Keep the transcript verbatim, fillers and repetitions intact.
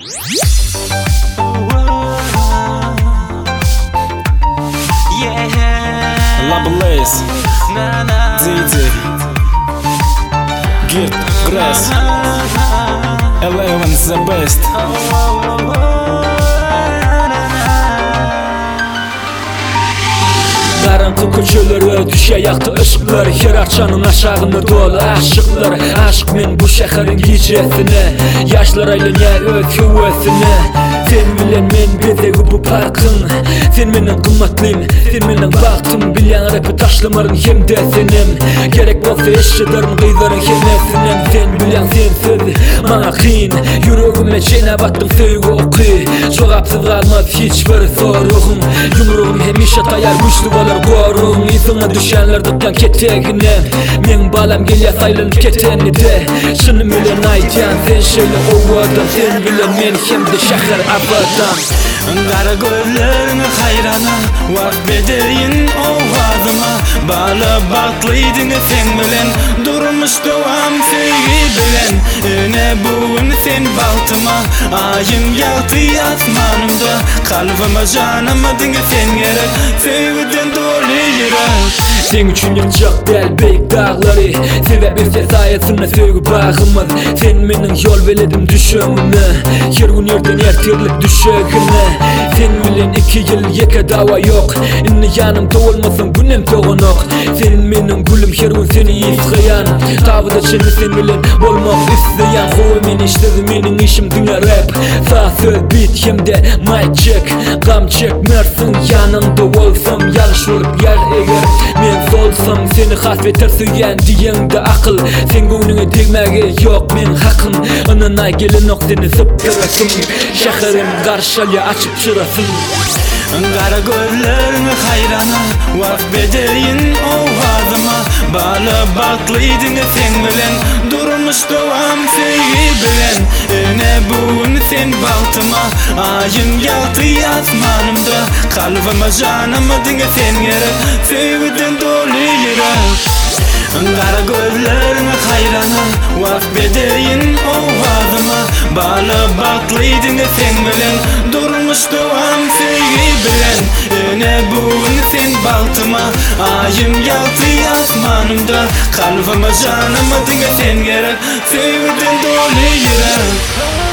Lablaze, D D, Git, Grass, Eleven's the best. Karanlık ko'chalari düşayaqda ishqlar, her aqchaning aşağında dolu aşıqlar. Aşık men bu shaharning kechasini, yoshlar aylanar o'z huvasini. Sen bilen men bezegi bu parqin, sen mening qimmatlim, sen mening baxtim. Bilyan rapi tashlamaring hemda senim, gerek bo'lsa eshitirim qiydaring hemasinim. Sen bilyan sensiz mana qiyin, yuragimga chenabatdim sevgi o'qi. Javobsiz qolmas hech bir so'rog'im, yumrug'im hamisha tayyor güçlü bo'lar qo'rum. Esingga düşenlerden ketagini, men balam kelya saylanib ketenide. Shuni bilan aytgan sen shayla ovodan, sen bilan men hemda shahar abadan. Qara gözlerini hayrana, vaq bedeyin ovadıma. Bala batlıydın sen bilen, durmuş doğam sevgi bilen. Ne bugün sen baltıma, ayın yaltı asmanımda. Kalbime canımadın sen gerek, sevgiden dolu yürek. Sen üçün yanacaq del beyik dağları, sevə bilsə sayəsində sevgi bağımız. Sen mening yol beledim düşümünü, her gün yerden ertirlik düşegini. Sen bilen iki yıl yeke dava yok, inni yanımda olmasın günem toğunok. Senin mening gülüm her gün seni izgayan, tavıda çeni sen bilen bolmak isteyen. Qo'y men işledi mening işim dünya rap, sağ söz beat hemde mic check. Gam çekmersin yanımda olsam, yanlış olup yer eger men solsam. Seni hasveter süyen diyende akıl, sen göğnüne tegmege yok men hakkım. Anana gelin ok seni zıpkırasın, şaharım karşıya açıp çırasın. Qara gözlerini hayrana, vaq bedeyin ovadıma. Bala batlıydın sen bilen, durmuş doğam sevgi bilen. Ne bugün sen baltıma, ayın yaltı asmanımda. Kalbime canımadın sen gerek, sevgiden dolu yürek. Qara gözlerini hayrana, vaq bedeyin ovadıma. Bala batlıydın sen bilen, durmuş doğam sevgi bilen. Ne bugün sen baltıma, ayın yaltı asmanımda. Kalbime canımadın sen gerek, sevgiden dolu yürek.